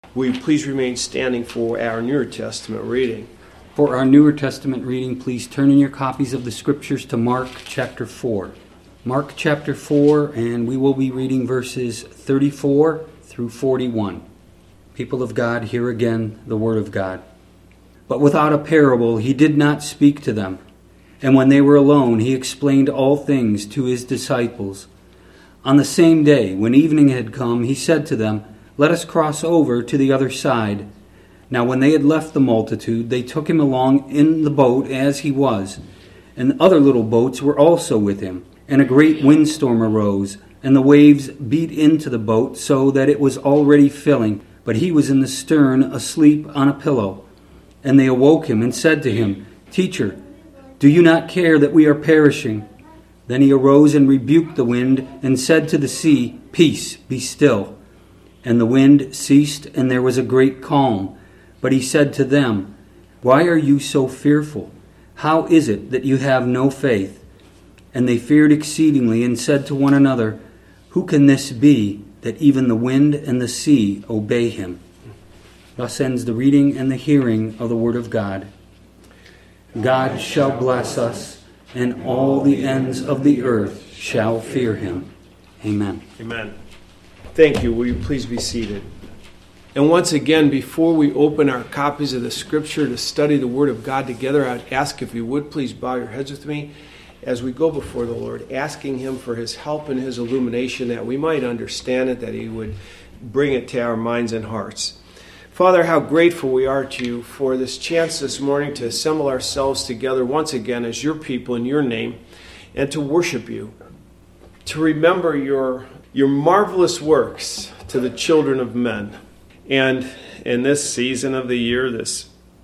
Will you please remain standing for our Newer Testament reading? For our Newer Testament reading, please turn in your copies of the Scriptures to Mark chapter 4. Mark chapter 4, and we will be reading verses 34 through 41. People of God, hear again the word of God. But without a parable he did not speak to them. And when they were alone, he explained all things to his disciples. On the same day, when evening had come, he said to them, "Let us cross over to the other side." Now when they had left the multitude, they took him along in the boat as he was. And other little boats were also with him. And a great windstorm arose, and the waves beat into the boat so that it was already filling. But he was in the stern, asleep on a pillow. And they awoke him and said to him, "Teacher, do you not care that we are perishing?" Then he arose and rebuked the wind and said to the sea, "Peace, be still." And the wind ceased, and there was a great calm. But he said to them, "Why are you so fearful? How is it that you have no faith?" And they feared exceedingly and said to one another, "Who can this be, that even the wind and the sea obey him?" Thus ends the reading and the hearing of the Word of God. God shall bless us, and all the ends of the earth shall fear him. Amen. Amen. Thank you. Will you please be seated? And once again, before we open our copies of the Scripture to study the Word of God together, I'd ask if you would please bow your heads with me as we go before the Lord, asking Him for His help and His illumination, that we might understand it, that He would bring it to our minds and hearts. Father, how grateful we are to you for this chance this morning to assemble ourselves together once again as your people in your name and to worship you, to remember your marvelous works to the children of men. And in this season of the year, this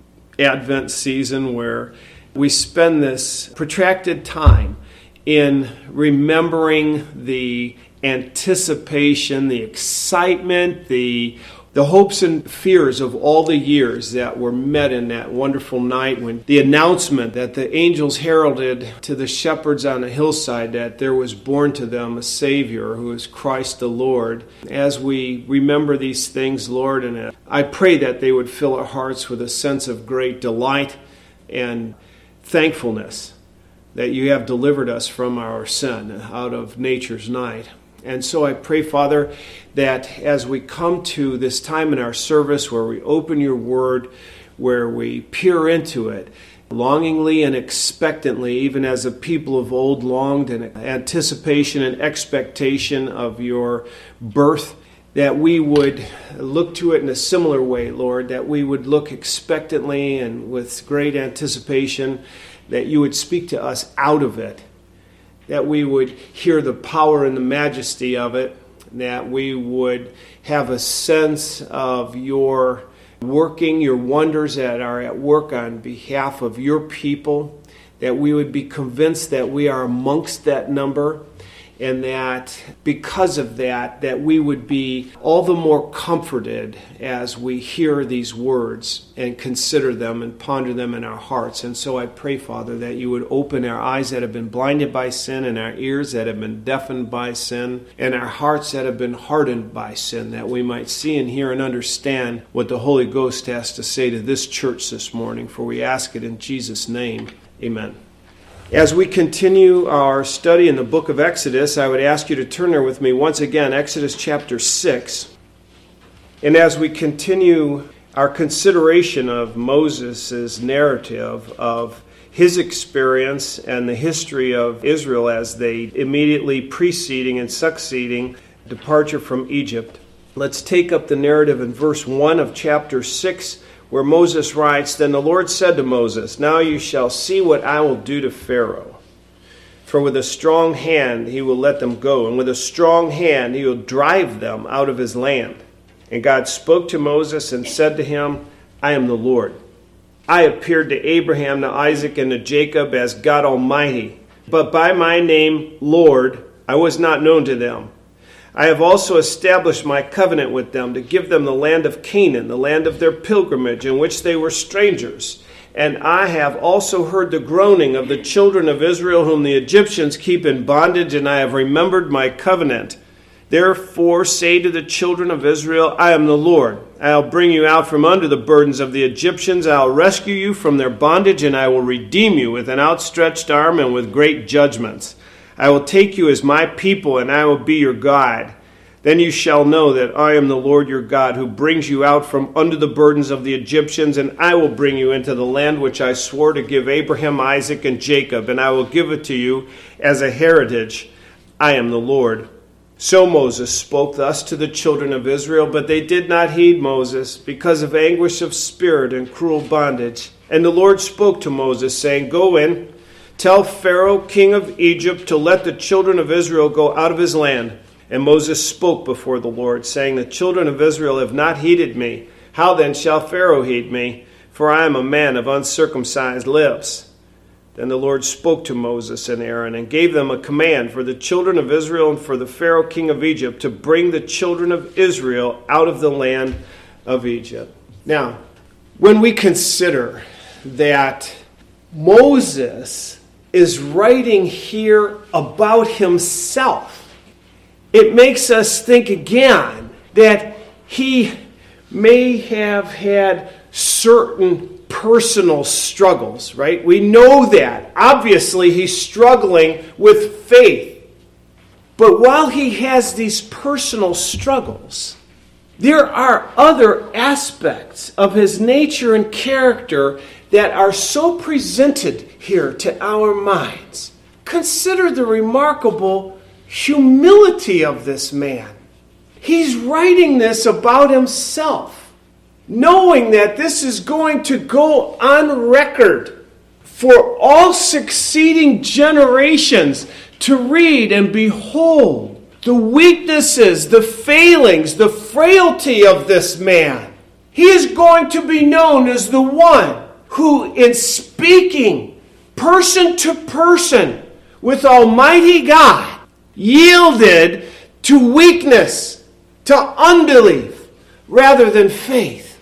Advent season where we spend this protracted time in remembering the anticipation, the excitement, the hopes and fears of all the years that were met in that wonderful night when the announcement that the angels heralded to the shepherds on the hillside that there was born to them a Savior who is Christ the Lord. As we remember these things, Lord, and I pray that they would fill our hearts with a sense of great delight and thankfulness that you have delivered us from our sin out of nature's night. And so I pray, Father, that as we come to this time in our service where we open your word, where we peer into it, longingly and expectantly, even as the people of old longed in anticipation and expectation of your birth, that we would look to it in a similar way, Lord, that we would look expectantly and with great anticipation, that you would speak to us out of it, that we would hear the power and the majesty of it, that we would have a sense of your working, your wonders that are at work on behalf of your people, that we would be convinced that we are amongst that number, and that because of that, that we would be all the more comforted as we hear these words and consider them and ponder them in our hearts. And so I pray, Father, that you would open our eyes that have been blinded by sin, and our ears that have been deafened by sin, and our hearts that have been hardened by sin, that we might see and hear and understand what the Holy Ghost has to say to this church this morning. For we ask it in Jesus' name. Amen. As we continue our study in the book of Exodus, I would ask you to turn there with me once again, Exodus chapter 6. And as we continue our consideration of Moses' narrative of his experience and the history of Israel as they immediately preceding and succeeding departure from Egypt, let's take up the narrative in verse 1 of chapter 6, where Moses writes, "Then the Lord said to Moses, 'Now you shall see what I will do to Pharaoh. For with a strong hand he will let them go, and with a strong hand he will drive them out of his land.' And God spoke to Moses and said to him, 'I am the Lord. I appeared to Abraham, to Isaac, and to Jacob as God Almighty. But by my name, Lord, I was not known to them. I have also established my covenant with them to give them the land of Canaan, the land of their pilgrimage, in which they were strangers. And I have also heard the groaning of the children of Israel, whom the Egyptians keep in bondage, and I have remembered my covenant. Therefore say to the children of Israel, I am the Lord. I'll bring you out from under the burdens of the Egyptians. I'll rescue you from their bondage, and I will redeem you with an outstretched arm and with great judgments. I will take you as my people, and I will be your God. Then you shall know that I am the Lord your God, who brings you out from under the burdens of the Egyptians, and I will bring you into the land which I swore to give Abraham, Isaac, and Jacob, and I will give it to you as a heritage. I am the Lord. So Moses spoke thus to the children of Israel, but they did not heed Moses because of anguish of spirit and cruel bondage. And the Lord spoke to Moses, saying, Go in, tell Pharaoh, king of Egypt, to let the children of Israel go out of his land. And Moses spoke before the Lord, saying, The children of Israel have not heeded me. How then shall Pharaoh heed me? For I am a man of uncircumcised lips. Then the Lord spoke to Moses and Aaron and gave them a command for the children of Israel and for the Pharaoh king of Egypt to bring the children of Israel out of the land of Egypt. Now, when we consider that Moses is writing here about himself, it makes us think again that he may have had certain personal struggles, right? We know that. Obviously, he's struggling with faith. But while he has these personal struggles, there are other aspects of his nature and character that are so presented here to our minds. Consider the remarkable humility of this man. He's writing this about himself, knowing that this is going to go on record for all succeeding generations to read and behold the weaknesses, the failings, the frailty of this man. He is going to be known as the one who, in speaking person to person with Almighty God, yielded to weakness, to unbelief, rather than faith.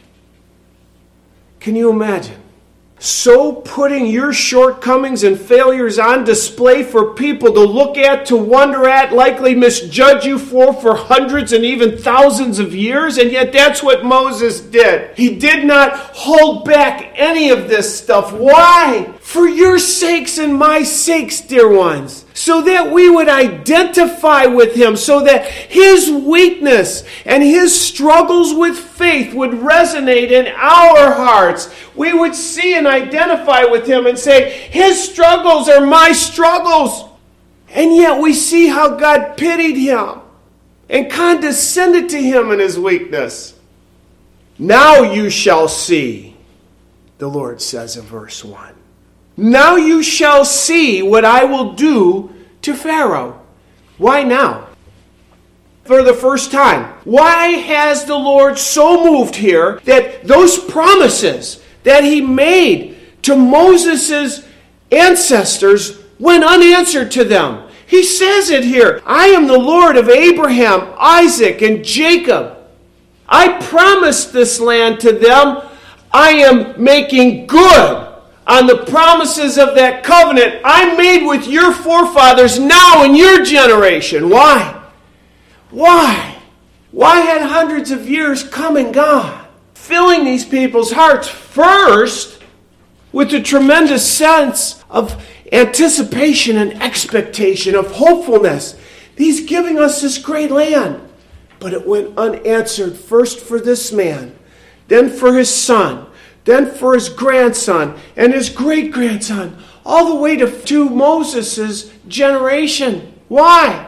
Can you imagine? So putting your shortcomings and failures on display for people to look at, to wonder at, likely misjudge you for hundreds and even thousands of years, and yet that's what Moses did. He did not hold back any of this stuff. Why? For your sakes and my sakes, dear ones, so that we would identify with him, so that his weakness and his struggles with faith would resonate in our hearts. We would see and identify with him and say, his struggles are my struggles. And yet we see how God pitied him and condescended to him in his weakness. Now you shall see, the Lord says in verse 1. Now you shall see what I will do to Pharaoh. Why now? For the first time. Why has the Lord so moved here that those promises that he made to Moses' ancestors went unanswered to them? He says it here. I am the Lord of Abraham, Isaac, and Jacob. I promised this land to them. I am making good on the promises of that covenant I made with your forefathers now in your generation. Why? Why? Why had hundreds of years come and gone, filling these people's hearts first with a tremendous sense of anticipation and expectation, of hopefulness. He's giving us this great land. But it went unanswered first for this man, then for his son, then for his grandson and his great-grandson, all the way to Moses' generation. Why?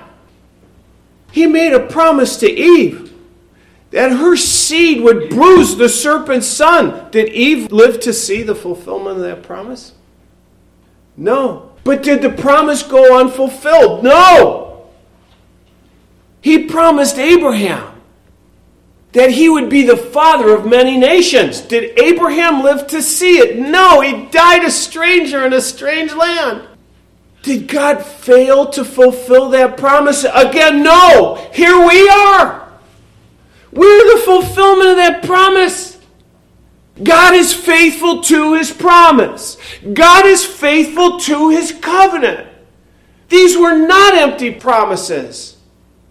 He made a promise to Eve that her seed would bruise the serpent's son. Did Eve live to see the fulfillment of that promise? No. But did the promise go unfulfilled? No. He promised Abraham that he would be the father of many nations. Did Abraham live to see it? No, he died a stranger in a strange land. Did God fail to fulfill that promise? Again, no. Here we are. We're the fulfillment of that promise. God is faithful to his promise. God is faithful to his covenant. These were not empty promises.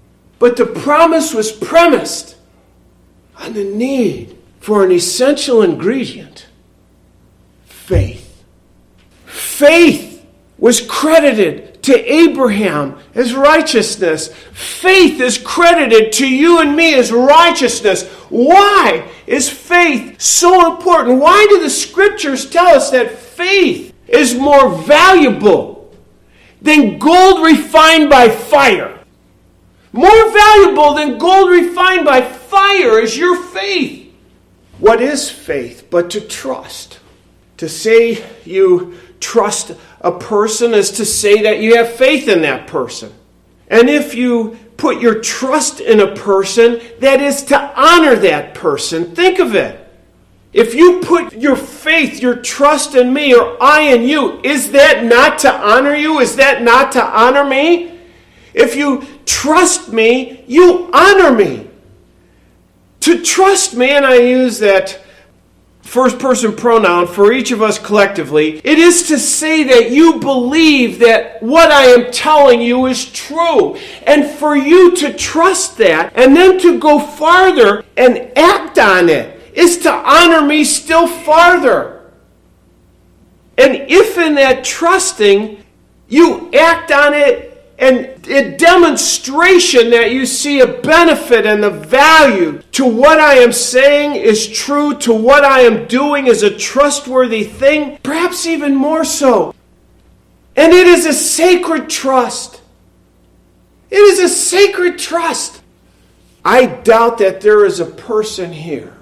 But the promise was premised on the need for an essential ingredient: faith. Faith was credited to Abraham as righteousness. Faith is credited to you and me as righteousness. Why is faith so important? Why do the scriptures tell us that faith is more valuable than gold refined by fire? More valuable than gold refined by fire is your faith. What is faith but to trust? To say you trust a person is to say that you have faith in that person. And if you put your trust in a person, that is to honor that person. Think of it. If you put your faith, your trust in me, or I in you, is that not to honor you? Is that not to honor me? If you trust me, you honor me. To trust me, and I use that first person pronoun for each of us collectively, it is to say that you believe that what I am telling you is true. And for you to trust that and then to go farther and act on it is to honor me still farther. And if in that trusting you act on it, and a demonstration that you see a benefit and the value to what I am saying is true, to what I am doing is a trustworthy thing, perhaps even more so. And it is a sacred trust. It is a sacred trust. I doubt that there is a person here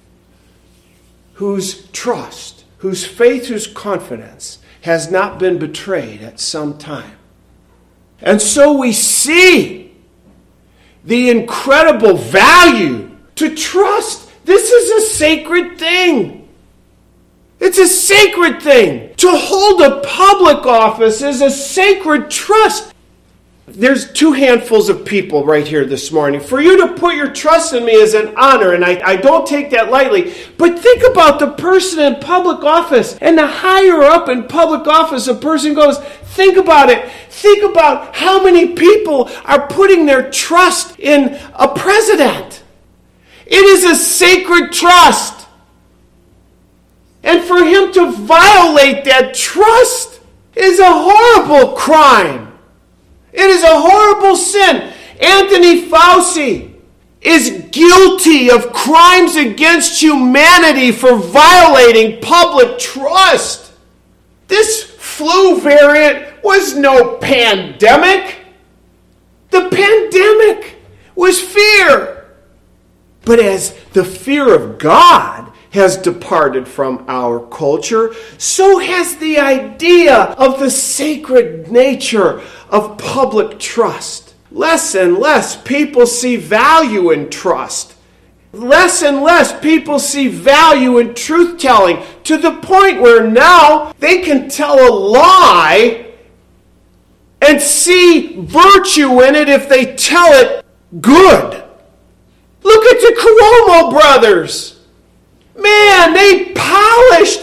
whose trust, whose faith, whose confidence has not been betrayed at some time. And so we see the incredible value to trust. This is a sacred thing. It's a sacred thing. To hold a public office is a sacred trust. There's 2 handfuls of people right here this morning. For you to put your trust in me is an honor, and I don't take that lightly. But think about the person in public office. And the higher up in public office a person goes, think about it. Think about how many people are putting their trust in a president. It is a sacred trust. And for him to violate that trust is a horrible crime. It is a horrible sin. Anthony Fauci is guilty of crimes against humanity for violating public trust. This flu variant was no pandemic. The pandemic was fear. But as the fear of God has departed from our culture, so has the idea of the sacred nature of public trust. Less and less people see value in trust. Less and less people see value in truth-telling, to the point where now they can tell a lie and see virtue in it if they tell it good. Look at the Cuomo brothers. Man, they polished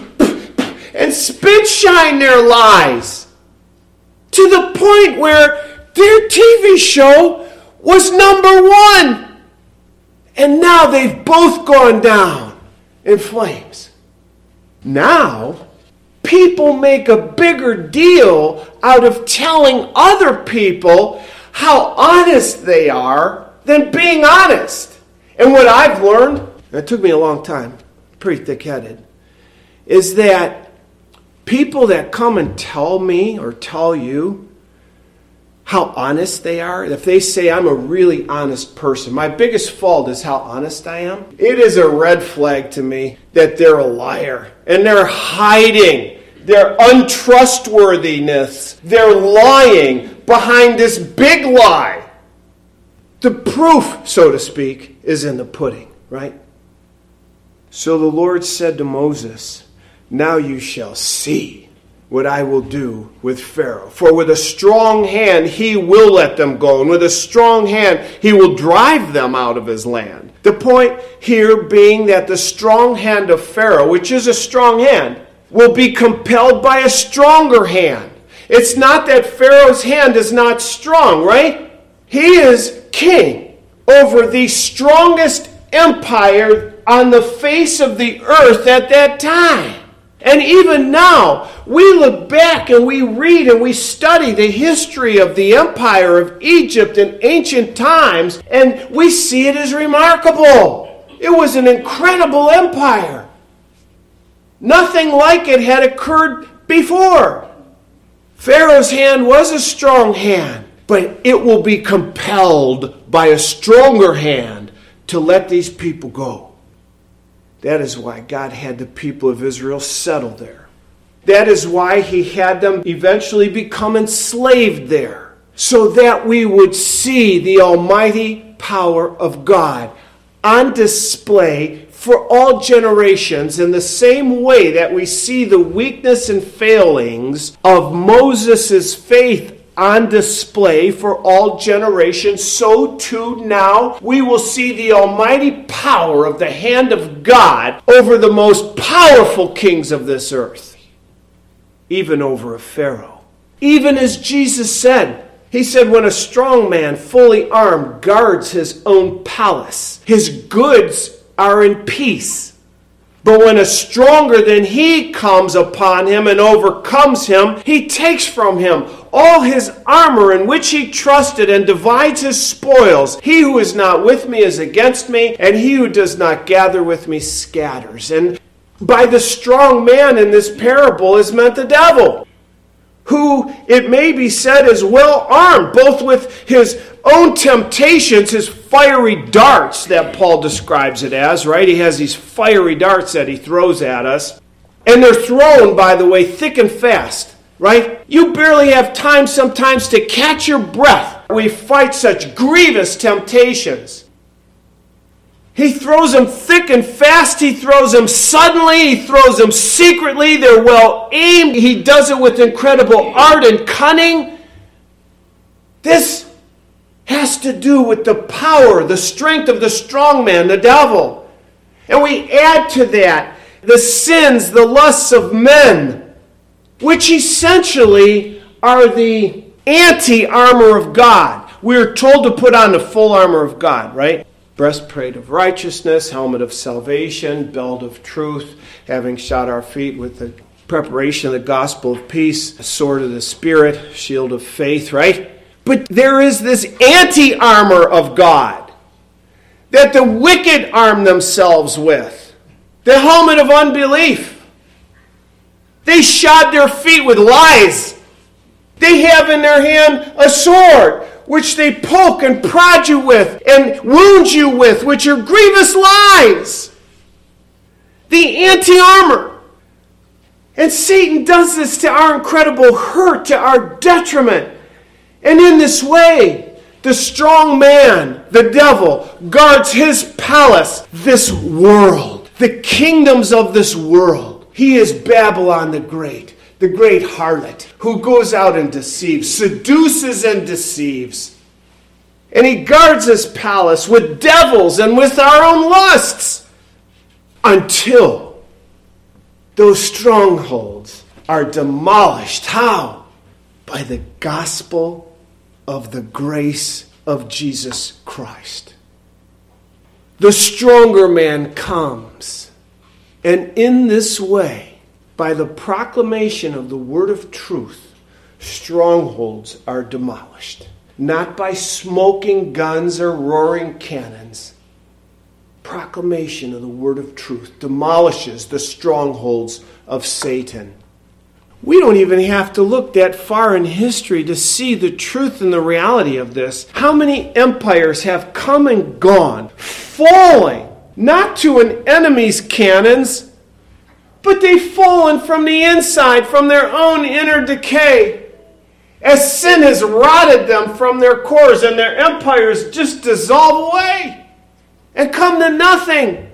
and spit shine their lies to the point where their TV show was #1. And now they've both gone down in flames. Now, people make a bigger deal out of telling other people how honest they are than being honest. And what I've learned, and it took me a long time, pretty thick-headed, is that people that come and tell me or tell you how honest they are, if they say I'm a really honest person, my biggest fault is how honest I am. It is a red flag to me that they're a liar. And they're hiding their untrustworthiness. They're lying behind this big lie. The proof, so to speak, is in the pudding, right? So the Lord said to Moses, now you shall see what I will do with Pharaoh. For with a strong hand he will let them go, and with a strong hand he will drive them out of his land. The point here being that the strong hand of Pharaoh, which is a strong hand, will be compelled by a stronger hand. It's not that Pharaoh's hand is not strong, right? He is king over the strongest empire on the face of the earth at that time. And even now, we look back and we read and we study the history of the empire of Egypt in ancient times, and we see it as remarkable. It was an incredible empire. Nothing like it had occurred before. Pharaoh's hand was a strong hand, but it will be compelled by a stronger hand to let these people go. That is why God had the people of Israel settle there. That is why he had them eventually become enslaved there, so that we would see the almighty power of God on display for all generations, in the same way that we see the weakness and failings of Moses' faith on display for all generations, so too now we will see the almighty power of the hand of God over the most powerful kings of this earth, even over a Pharaoh. Even as Jesus said, he said, when a strong man, fully armed, guards his own palace, his goods are in peace. But when a stronger than he comes upon him and overcomes him, he takes from him all his armor in which he trusted and divides his spoils. He who is not with me is against me, and he who does not gather with me scatters. And by the strong man in this parable is meant the devil, who, it may be said, is well armed, both with his own temptations, his fiery darts that Paul describes it as, right? He has these fiery darts that he throws at us. And they're thrown, by the way, thick and fast, right? You barely have time sometimes to catch your breath. We fight such grievous temptations. He throws them thick and fast. He throws them suddenly. He throws them secretly. They're well aimed. He does it with incredible art and cunning. This has to do with the power, the strength of the strong man, the devil. And we add to that the sins, the lusts of men, which essentially are the anti-armor of God. We're told to put on the full armor of God, right? Breastplate of righteousness, helmet of salvation, belt of truth, having shod our feet with the preparation of the gospel of peace, sword of the Spirit, shield of faith, right? But there is this anti-armor of God that the wicked arm themselves with. The helmet of unbelief. They shod their feet with lies. They have in their hand a sword, which they poke and prod you with and wound you with, which are grievous lies. The anti-armor. And Satan does this to our incredible hurt, to our detriment. And in this way, the strong man, the devil, guards his palace, this world, the kingdoms of this world. He is Babylon the great harlot, who goes out and deceives, seduces and deceives. And he guards his palace with devils and with our own lusts until those strongholds are demolished. How? By the gospel of the grace of Jesus Christ. The stronger man comes, and in this way, by the proclamation of the word of truth, strongholds are demolished. Not by smoking guns or roaring cannons. Proclamation of the word of truth demolishes the strongholds of Satan. We don't even have to look that far in history to see the truth and the reality of this. How many empires have come and gone, falling, not to an enemy's cannons, but they've fallen from the inside, from their own inner decay, as sin has rotted them from their cores, and their empires just dissolve away and come to nothing.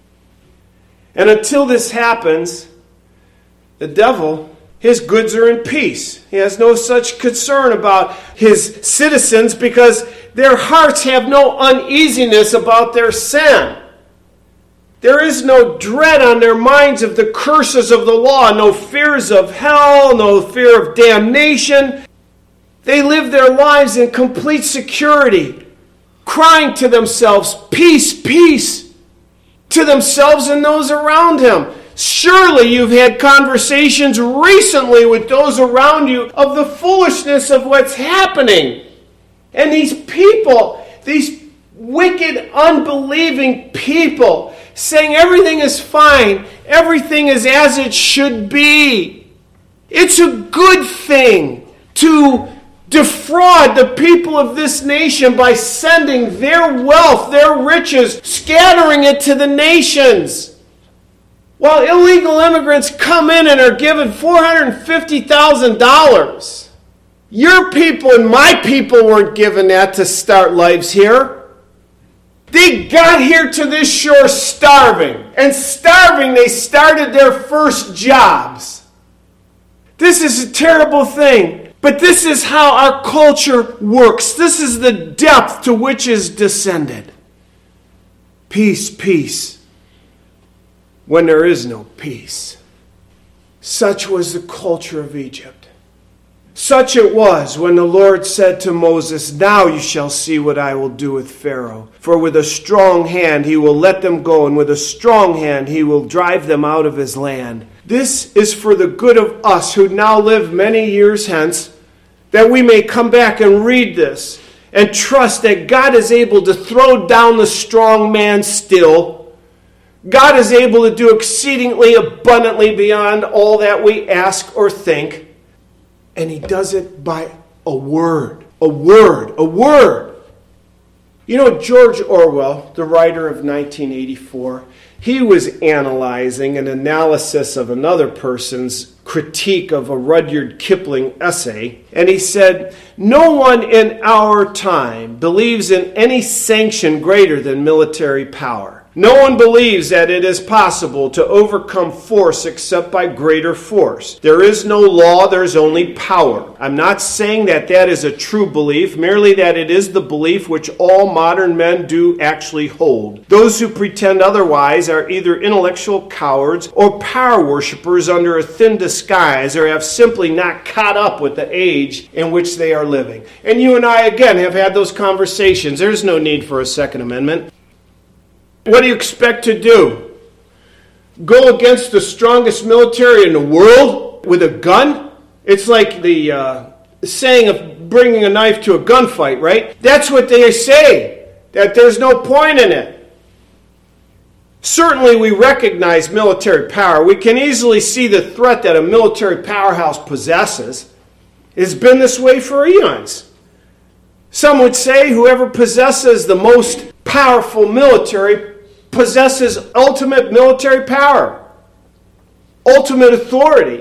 And until this happens, the devil, his goods are in peace. He has no such concern about his citizens because their hearts have no uneasiness about their sin. There is no dread on their minds of the curses of the law, no fears of hell, no fear of damnation. They lived their lives in complete security, crying to themselves, peace, peace, to themselves and those around him. Surely you've had conversations recently with those around you of the foolishness of what's happening. And these people, these wicked, unbelieving people, saying everything is fine, everything is as it should be. It's a good thing to defraud the people of this nation by sending their wealth, their riches, scattering it to the nations. While illegal immigrants come in and are given $450,000. Your people and my people weren't given that to start lives here. They got here to this shore starving. And starving, they started their first jobs. This is a terrible thing. But this is how our culture works. This is the depth to which is descended. Peace, peace, when there is no peace. Such was the culture of Egypt. Such it was when the Lord said to Moses, now you shall see what I will do with Pharaoh. For with a strong hand he will let them go, and with a strong hand he will drive them out of his land. This is for the good of us who now live many years hence, that we may come back and read this and trust that God is able to throw down the strong man still. God is able to do exceedingly abundantly beyond all that we ask or think. And he does it by a word. A word. A word. You know, George Orwell, the writer of 1984, he was analyzing an analysis of another person's critique of a Rudyard Kipling essay, and he said, no one in our time believes in any sanction greater than military power. No one believes that it is possible to overcome force except by greater force. There is no law, there is only power. I'm not saying that that is a true belief, merely that it is the belief which all modern men do actually hold. Those who pretend otherwise are either intellectual cowards or power worshippers under a thin disguise, or have simply not caught up with the age in which they are living. And you and I, again, have had those conversations. There's no need for a Second Amendment. What do you expect to do? Go against the strongest military in the world with a gun? It's like the saying of bringing a knife to a gunfight, right? That's what they say, that there's no point in it. Certainly we recognize military power. We can easily see the threat that a military powerhouse possesses. It's been this way for eons. Some would say whoever possesses the most powerful military possesses ultimate military power, ultimate authority.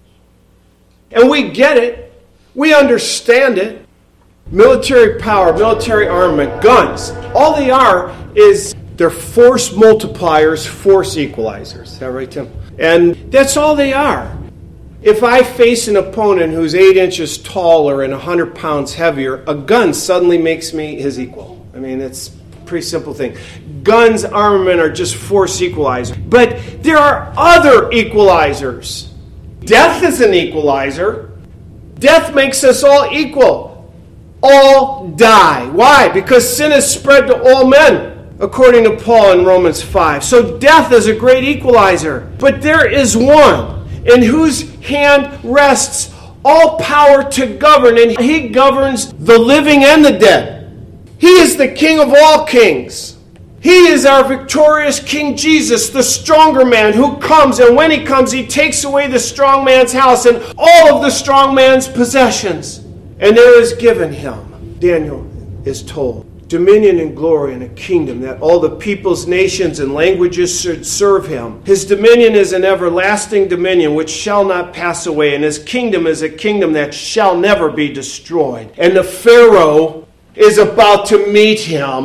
And we get it. We understand it. Military power, military armament, guns, all they are is they're force multipliers, force equalizers. Is that right, Tim? And that's all they are. If I face an opponent who's 8 inches taller and 100 pounds heavier, a gun suddenly makes me his equal. I mean, it's a pretty simple thing. Guns, armament are just force equalizers. But there are other equalizers. Death is an equalizer. Death makes us all equal. All die. Why? Because sin is spread to all men, according to Paul in Romans 5. So death is a great equalizer. But there is one in whose hand rests all power to govern, and he governs the living and the dead. He is the King of all kings. He is our victorious King Jesus, the stronger man who comes, and when he comes, he takes away the strong man's house and all of the strong man's possessions. And there is given him, Daniel is told, dominion and glory and a kingdom that all the peoples, nations, and languages should serve him. His dominion is an everlasting dominion which shall not pass away, and his kingdom is a kingdom that shall never be destroyed. And the Pharaoh is about to meet him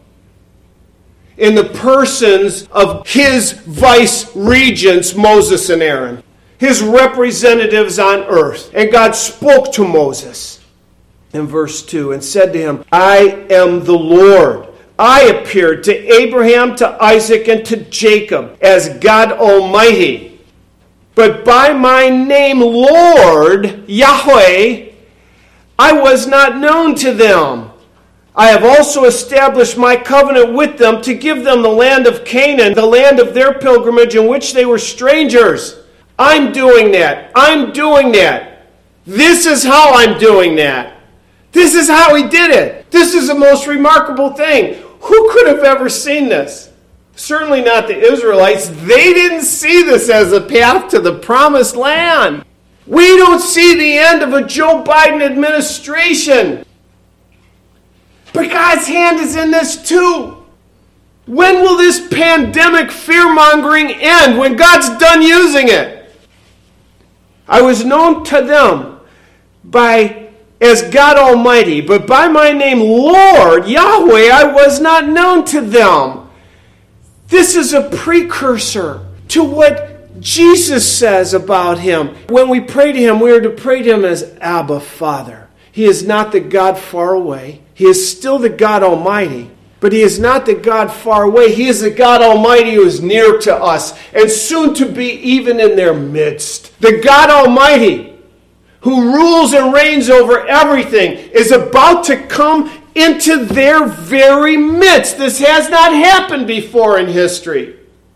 in the persons of his vice regents, Moses and Aaron, his representatives on earth. And God spoke to Moses in verse 2 and said to him, I am the Lord. I appeared to Abraham, to Isaac, and to Jacob as God Almighty. But by my name, Lord, Yahweh, I was not known to them. I have also established my covenant with them to give them the land of Canaan, the land of their pilgrimage in which they were strangers. I'm doing that. I'm doing that. This is how I'm doing that. This is how he did it. This is the most remarkable thing. Who could have ever seen this? Certainly not the Israelites. They didn't see this as a path to the promised land. We don't see the end of a Joe Biden administration. But God's hand is in this too. When will this pandemic fear-mongering end? When God's done using it? I was known to them as God Almighty, but by my name, Lord, Yahweh, I was not known to them. This is a precursor to what Jesus says about him. When we pray to him, we are to pray to him as Abba, Father. He is not the God far away. He is still the God Almighty, but he is not the God far away. He is the God Almighty who is near to us and soon to be even in their midst. The God Almighty, who rules and reigns over everything, is about to come into their very midst. This has not happened before in history.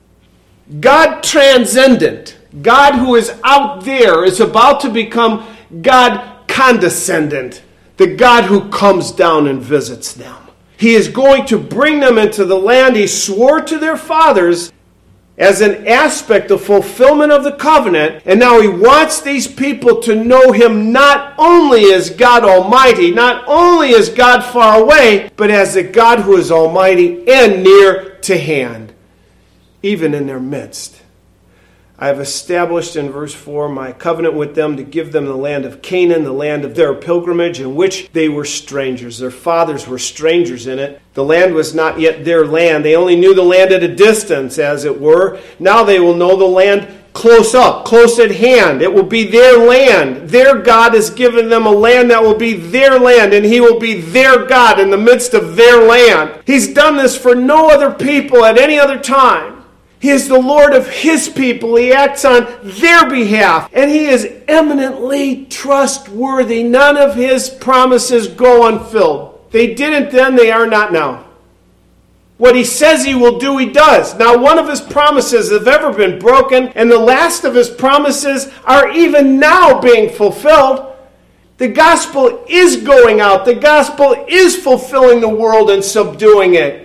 God transcendent, God who is out there, is about to become God condescendent, the God who comes down and visits them. He is going to bring them into the land he swore to their fathers as an aspect of fulfillment of the covenant. And now he wants these people to know him not only as God Almighty, not only as God far away, but as the God who is almighty and near to hand, even in their midst. I have established, in verse 4, my covenant with them to give them the land of Canaan, the land of their pilgrimage, in which they were strangers. Their fathers were strangers in it. The land was not yet their land. They only knew the land at a distance, as it were. Now they will know the land close up, close at hand. It will be their land. Their God has given them a land that will be their land, and he will be their God in the midst of their land. He's done this for no other people at any other time. He is the Lord of his people. He acts on their behalf. And he is eminently trustworthy. None of his promises go unfilled. They didn't then, they are not now. What he says he will do, he does. Now, one of his promises have ever been broken, and the last of his promises are even now being fulfilled. The gospel is going out. The gospel is fulfilling the world and subduing it.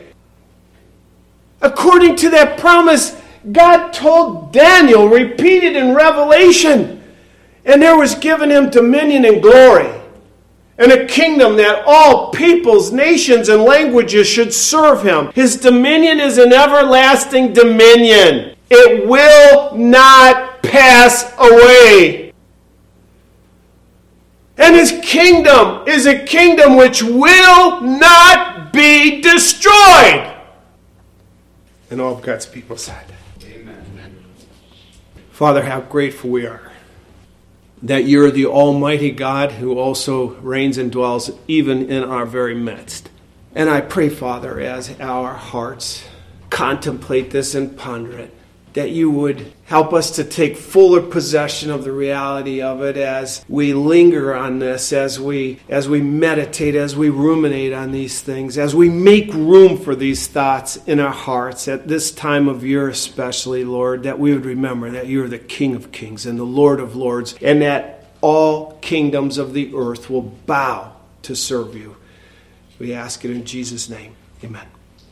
According to that promise, God told Daniel, repeated in Revelation, and there was given him dominion and glory, and a kingdom that all peoples, nations, and languages should serve him. His dominion is an everlasting dominion. It will not pass away. And his kingdom is a kingdom which will not be destroyed. And all of God's people said, Amen. Father, how grateful we are that you're the Almighty God who also reigns and dwells even in our very midst. And I pray, Father, as our hearts contemplate this and ponder it, that you would help us to take fuller possession of the reality of it as we linger on this, as we meditate, as we ruminate on these things, as we make room for these thoughts in our hearts at this time of year especially, Lord, that we would remember that you're the King of Kings and the Lord of Lords, and that all kingdoms of the earth will bow to serve you. We ask it in Jesus' name. Amen.